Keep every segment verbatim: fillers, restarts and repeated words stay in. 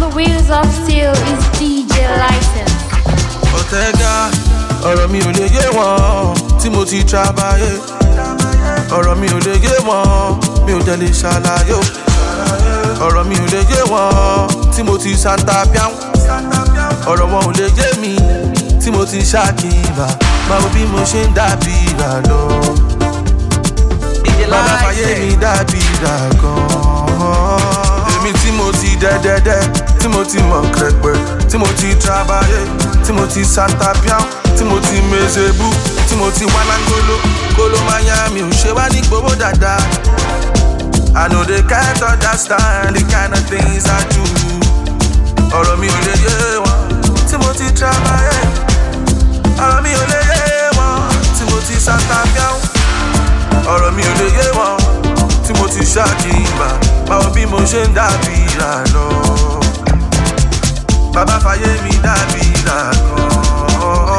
the wheels of steel is D J License. Ọ̀tẹ̀gà, ọ̀rọ̀ mi ò lè yé wọn tí mo ti trabayé. Ọ̀rọ̀ mi ò lè yé wọn, mi ò dẹ̀ lè ṣàlàyé. Ọ̀rọ̀ mi ò lè yé wọn tí mo ti Santa Piao. Ọ̀rọ̀ wọn ò lè yé mi tí mo ti ṣàkíyà. Báwo bí mo ṣe ń dàbí ìrà lọ. Bàbá fàyè mi dàbí ìrà gan-an. Èmi tí mo ti dẹ́dẹ́dẹ́, tí mo ti mọ̀ kẹ̀pẹ̀, tí mo ti trabayé, tí mo ti Santa Piao, tí mo ti Mezebu, tí mo ti Walangolo, Kolo Miami, ò ṣe wá ní gbowó dáadáa. I know they can't understand the kind of things I do. Ọ̀rọ̀ mi ò lè yé wọn tí mo ti trabayé. Ọ̀rọ̀ mi ò lè yé wọn tí mo ti Santa Piao. Ọ̀rọ̀ mi ò lè yé wọn tí mo ti ṣàkíyà. Báwo bí mo ṣe ń dàbí ìrà lọ. Bàbá fàyè mi dàbí ìrà gan-an.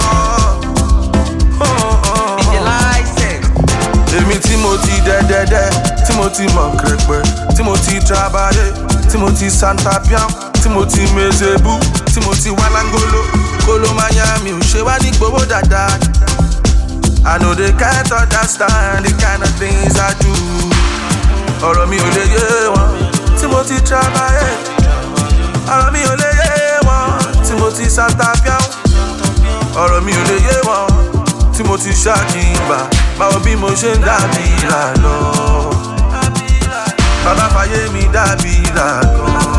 Èmi tí mo ti dẹ́dẹ́dẹ́, tí mo ti mọ̀ kẹ̀pẹ̀, tí mo ti trabayé, tí mo ti Santa Piao, tí mo ti Mezebu, tí mo ti Walangolo, Kolo Miami, ò ṣe wá ní gbowó dáadáa. I know they can't understand the kind of things I do. Ọ̀rọ̀ mi ò lè yé wọn tí mo ti trabayé. Ọ̀rọ̀ mi ò lè yé wọn tí mo ti Santa Piao. Ọ̀rọ̀ mi ò lè yé wọn tí mo ti ṣàkíyà. Báwo bí mo ṣe ń dàbí ìrà lọ. Bàbá fàyè mi dàbí ìrà gan-an.